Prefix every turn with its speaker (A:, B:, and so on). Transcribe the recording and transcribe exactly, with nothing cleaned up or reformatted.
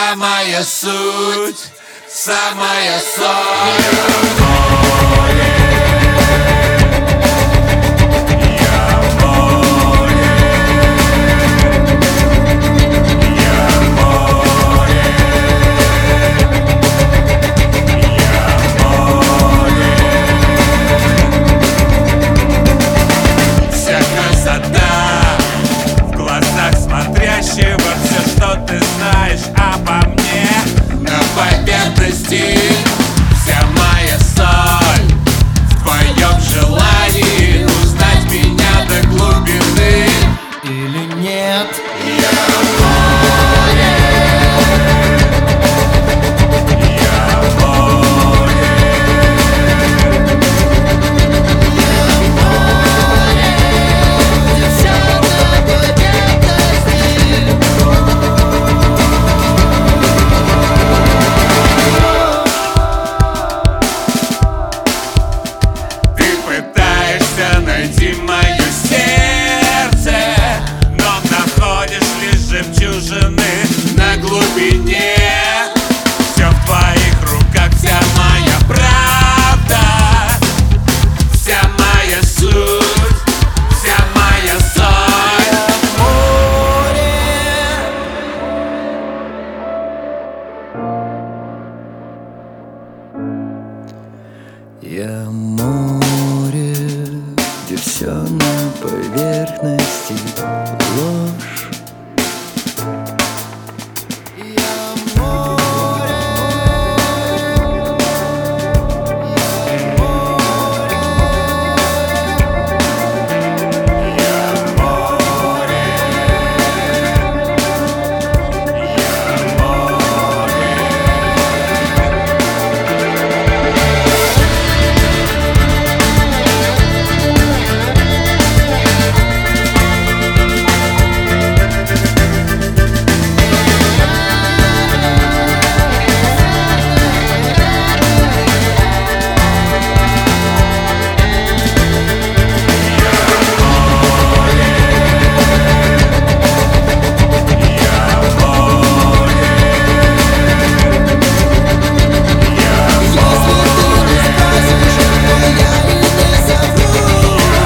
A: самая суть, самая соль. Смотрящего все, что ты знаешь обо мне, на поверхности вся моя соль в твоем желании узнать меня до глубины или нет. Я море, я море, я море, где все на поверхности. Найти мое сердце, но находишь лишь жемчужины на глубине. Все в твоих руках, вся моя правда, вся моя суть, вся моя соль. Я море, где все на поверхности ложь.